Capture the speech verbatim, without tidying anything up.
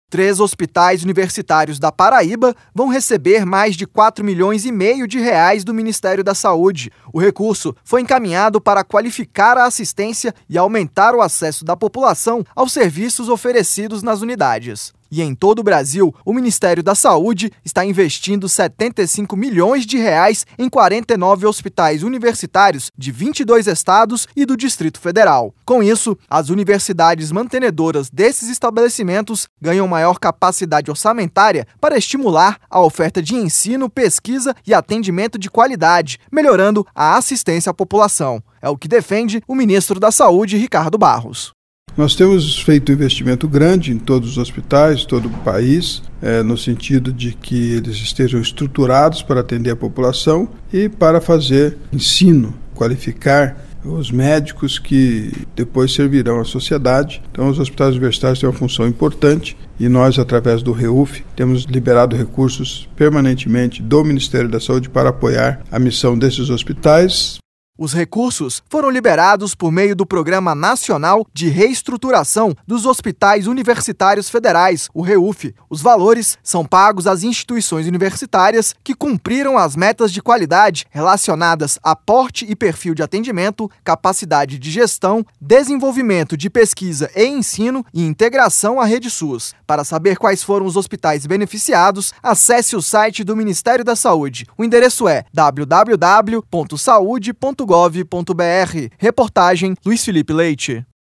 Três hospitais universitários da Paraíba vão receber mais de quatro milhões e meio de reais do Ministério da Saúde. O recurso foi encaminhado para qualificar a assistência e aumentar o acesso da população aos serviços oferecidos nas unidades. E em todo o Brasil, o Ministério da Saúde está investindo setenta e cinco milhões de reais em quarenta e nove hospitais universitários de vinte e dois estados e do Distrito Federal. Com isso, as universidades mantenedoras desses estabelecimentos ganham maior capacidade orçamentária para estimular a oferta de ensino, pesquisa e atendimento de qualidade, melhorando a assistência à população. É o que defende o ministro da Saúde, Ricardo Barros. Nós temos feito um investimento grande em todos os hospitais, todo o país, é, no sentido de que eles estejam estruturados para atender a população e para fazer ensino, qualificar os médicos que depois servirão à sociedade. Então, os hospitais universitários têm uma função importante e nós, através do REUF, temos liberado recursos permanentemente do Ministério da Saúde para apoiar a missão desses hospitais. Os recursos foram liberados por meio do Programa Nacional de Reestruturação dos Hospitais Universitários Federais, o REUF. Os valores são pagos às instituições universitárias que cumpriram as metas de qualidade relacionadas a porte e perfil de atendimento, capacidade de gestão, desenvolvimento de pesquisa e ensino e integração à rede SUS. Para saber quais foram os hospitais beneficiados, acesse o site do Ministério da Saúde. O endereço é w w w ponto saude ponto gov ponto br. Reportagem Luiz Felipe Leite.